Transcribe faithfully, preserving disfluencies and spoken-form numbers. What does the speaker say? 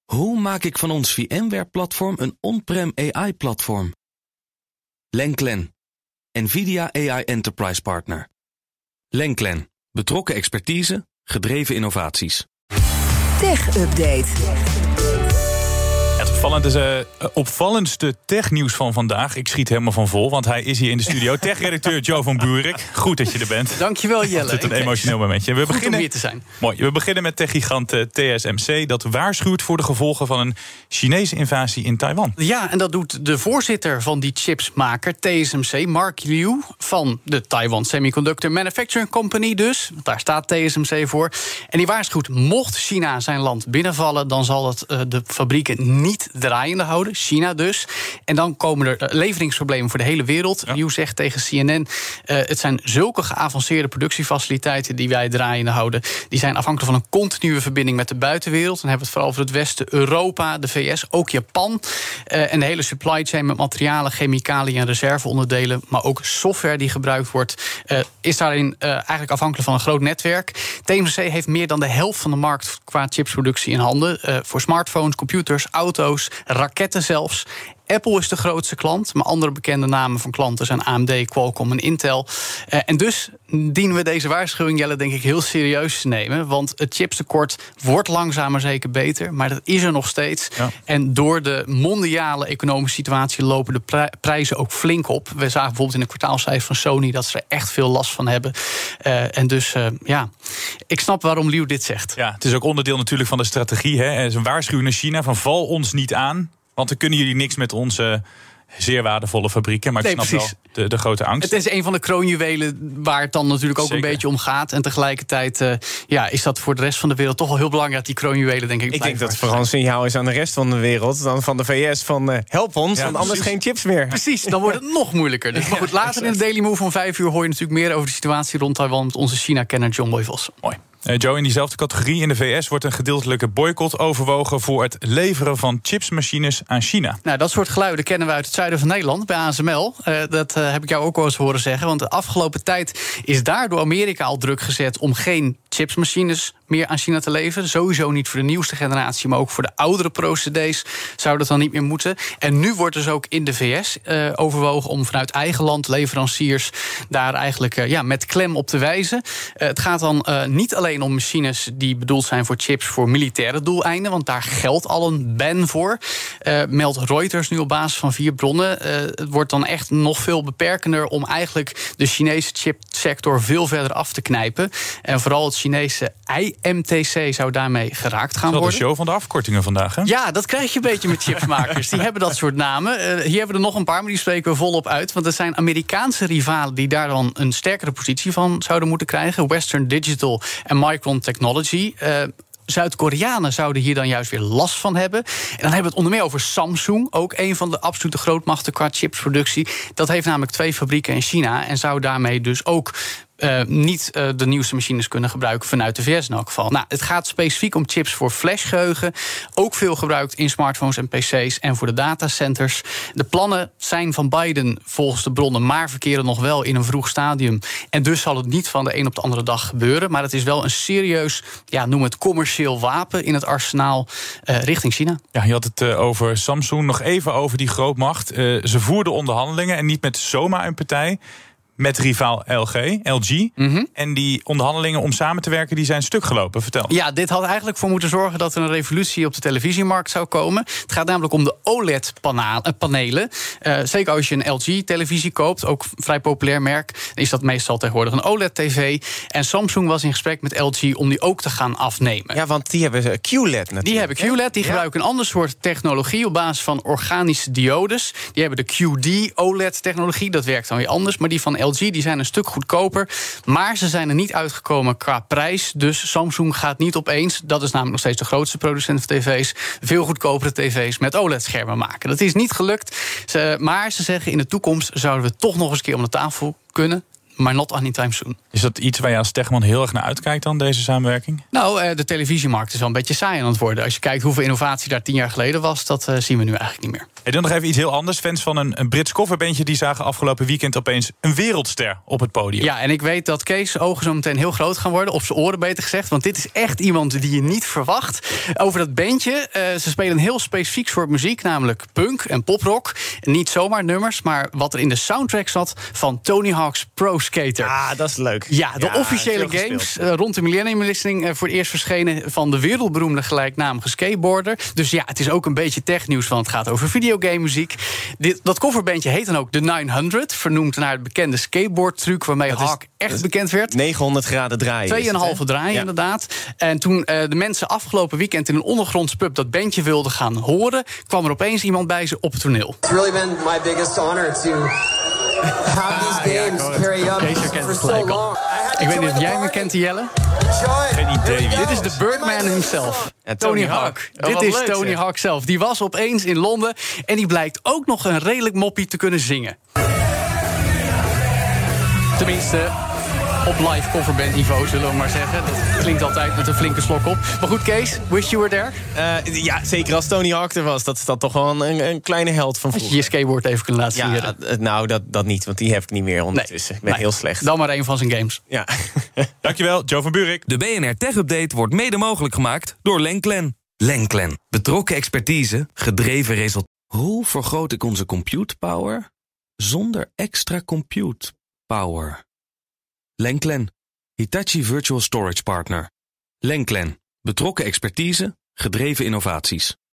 Hoe maak ik van ons VMware-platform een on-prem A I-platform? Lenklen, NVIDIA A I Enterprise Partner. Lenklen, betrokken expertise, gedreven innovaties. Tech Update. Het opvallend is, uh, opvallendste technieuws van vandaag. Ik schiet helemaal van vol, want hij is hier in de studio. Tech-redacteur Joe van Buurik. Goed dat je er bent. Dankjewel, Jelle. Het is een emotioneel momentje. We Goed beginnen, om hier te zijn. Mooi. We beginnen met techgigant uh, T S M C. Dat waarschuwt voor de gevolgen van een Chinese invasie in Taiwan. Ja, en dat doet de voorzitter van die chipsmaker, T S M C, Mark Liu, van de Taiwan Semiconductor Manufacturing Company dus. Daar staat T S M C voor. En die waarschuwt, mocht China zijn land binnenvallen, dan zal het uh, de fabrieken niet draaiende houden. China dus. En dan komen er uh, leveringsproblemen voor de hele wereld. Ja. Liu zegt tegen C N N, uh, het zijn zulke geavanceerde productiefaciliteiten die wij draaiende houden. Die zijn afhankelijk van een continue verbinding met de buitenwereld. Dan hebben we het vooral over het Westen, Europa, de V S, ook Japan. Uh, en de hele supply chain met materialen, chemicaliën en reserveonderdelen, maar ook software die gebruikt wordt, uh, is daarin uh, eigenlijk afhankelijk van een groot netwerk. T S M C heeft meer dan de helft van de markt qua chipsproductie in handen. Uh, voor smartphones, computers, auto's, raketten zelfs. Apple is de grootste klant, maar andere bekende namen van klanten zijn A M D, Qualcomm en Intel. Uh, en dus dienen we deze waarschuwing, Jelle, denk ik heel serieus te nemen. Want het chipstekort wordt langzaam maar zeker beter, maar dat is er nog steeds. Ja. En door de mondiale economische situatie lopen de pri- prijzen ook flink op. We zagen bijvoorbeeld in de kwartaalcijfers van Sony dat ze er echt veel last van hebben. Uh, en dus, uh, ja, ik snap waarom Liu dit zegt. Ja, het is ook onderdeel natuurlijk van de strategie. Hè. Er is een waarschuwing naar China van val ons niet aan. Want dan kunnen jullie niks met onze zeer waardevolle fabrieken. Maar ik nee, snap precies. wel de, de grote angst. Het is een van de kroonjuwelen waar het dan natuurlijk ook Zeker. een beetje om gaat. En tegelijkertijd uh, ja, is dat voor de rest van de wereld toch wel heel belangrijk, die kroonjuwelen, denk ik. Ik denk dat het vooral een signaal is aan de rest van de wereld, dan van de V S, van uh, help ons, ja, want anders precies. geen chips meer. Precies, dan wordt het nog moeilijker. Dus, maar goed, later in de Daily Move om vijf uur hoor je natuurlijk meer over de situatie rond Taiwan met onze China-kenner John Boy Vos. Mooi. Uh, Joe, in diezelfde categorie in de V S wordt een gedeeltelijke boycott overwogen voor het leveren van chipsmachines aan China. Nou, dat soort geluiden kennen we uit het zuiden van Nederland, bij A S M L. Uh, dat uh, heb ik jou ook wel eens horen zeggen. Want de afgelopen tijd is daar door Amerika al druk gezet om geen chipsmachines meer aan China te leveren. Sowieso niet voor de nieuwste generatie, maar ook voor de oudere procedés zou dat dan niet meer moeten. En nu wordt dus ook in de V S uh, overwogen om vanuit eigen land leveranciers daar eigenlijk uh, ja, met klem op te wijzen. Uh, het gaat dan uh, niet alleen om machines die bedoeld zijn voor chips voor militaire doeleinden, want daar geldt al een ban voor. Uh, meldt Reuters nu op basis van vier bronnen. Uh, het wordt dan echt nog veel beperkender om eigenlijk de Chinese chipsector veel verder af te knijpen. En vooral het Chinese I M T C zou daarmee geraakt gaan worden. Dat is de show van de afkortingen vandaag, hè? Ja, dat krijg je een beetje met chipsmakers. Die hebben dat soort namen. Uh, hier hebben we er nog een paar, maar die spreken we volop uit. Want er zijn Amerikaanse rivalen die daar dan een sterkere positie van zouden moeten krijgen. Western Digital en Micron Technology. Uh, Zuid-Koreanen zouden hier dan juist weer last van hebben. En dan hebben we het onder meer over Samsung, ook een van de absolute grootmachten qua chipsproductie. Dat heeft namelijk twee fabrieken in China en zou daarmee dus ook Uh, niet uh, de nieuwste machines kunnen gebruiken vanuit de V S in elk geval. Nou, het gaat specifiek om chips voor flashgeheugen. Ook veel gebruikt in smartphones en pc's en voor de datacenters. De plannen zijn van Biden volgens de bronnen, maar verkeren nog wel in een vroeg stadium. En dus zal het niet van de een op de andere dag gebeuren. Maar het is wel een serieus, ja, noem het commercieel wapen in het arsenaal uh, richting China. Ja, je had het uh, over Samsung. Nog even over die grootmacht. Uh, ze voerden onderhandelingen en niet met zomaar een partij, met rivaal L G, L G. Mm-hmm. En die onderhandelingen om samen te werken, die zijn stuk gelopen. Vertel. Ja, dit had eigenlijk voor moeten zorgen dat er een revolutie op de televisiemarkt zou komen. Het gaat namelijk om de O L E D-panelen. Uh, zeker als je een L G-televisie koopt, ook een vrij populair merk, dan is dat meestal tegenwoordig een O L E D-tv. En Samsung was in gesprek met L G om die ook te gaan afnemen. Ja, want die hebben Q L E D natuurlijk. Die hebben Q L E D, die ja. gebruiken een ander soort technologie op basis van organische diodes. Die hebben de Q D O L E D-technologie, dat werkt dan weer anders, maar die van L G die zijn een stuk goedkoper. Maar ze zijn er niet uitgekomen qua prijs. Dus Samsung gaat niet opeens, dat is namelijk nog steeds de grootste producent van tv's, veel goedkopere tv's met O L E D-schermen maken. Dat is niet gelukt. Ze, maar ze zeggen in de toekomst zouden we toch nog eens een keer om de tafel kunnen. maar not anytime soon. Is dat iets waar je als techman heel erg naar uitkijkt dan, deze samenwerking? Nou, de televisiemarkt is wel een beetje saai aan het worden. Als je kijkt hoeveel innovatie daar tien jaar geleden was, dat uh, zien we nu eigenlijk niet meer. Hey, dan nog even iets heel anders. Fans van een, een Brits coverbandje die zagen afgelopen weekend opeens een wereldster op het podium. Ja, en ik weet dat Kees' ogen zo meteen heel groot gaan worden. Op zijn oren beter gezegd. Want dit is echt iemand die je niet verwacht. Over dat bandje. Uh, ze spelen een heel specifiek soort muziek. Namelijk punk en poprock. En niet zomaar nummers. Maar wat er in de soundtrack zat van Tony Hawk's Pro Skater. Ah, dat is leuk. Ja, de ja, officiële games uh, rond de Millennium Listing uh, voor het eerst verschenen van de wereldberoemde gelijknamige skateboarder. Dus ja, het is ook een beetje technieuws, want het gaat over videogame muziek. Dit, dat coverbandje heet dan ook de negen-honderd, vernoemd naar het bekende skateboardtruc waarmee Hawk echt bekend werd. negenhonderd graden draaien. Tweeënhalve draaien, ja. Inderdaad. En toen uh, de mensen afgelopen weekend in een ondergronds pub dat bandje wilden gaan horen, kwam er opeens iemand bij ze op het toneel. It's really been my biggest honor to have these games carry up for so long. Ik weet niet of jij me kent, Jelle. Geen idee wie. Dit is de Birdman himself. Ja, Tony, Tony Hawk. Hawk. Dit Oh, is leuk, Tony zeg. Hawk zelf. Die was opeens in Londen en die blijkt ook nog een redelijk moppie te kunnen zingen. Tenminste, op live coverband niveau, zullen we maar zeggen. Dat klinkt altijd met een flinke slok op. Maar goed, Kees, wish you were there? Uh, ja, zeker als Tony Hawk er was. Dat is dan toch wel een, een kleine held van Als je vroeger. je skateboard even kunt laten zien. Ja, uh, nou, dat, dat niet, want die heb ik niet meer ondertussen. Ik ben Nee. heel slecht. Dan maar een van zijn games. Ja. Dankjewel, Joe van Buurik. De B N R Tech Update wordt mede mogelijk gemaakt door Lenklen. Lenklen. Betrokken expertise, gedreven resultaten. Hoe vergroot ik onze compute power zonder extra compute power? Lenklen. Hitachi Virtual Storage Partner. Lenklen. Betrokken expertise, gedreven innovaties.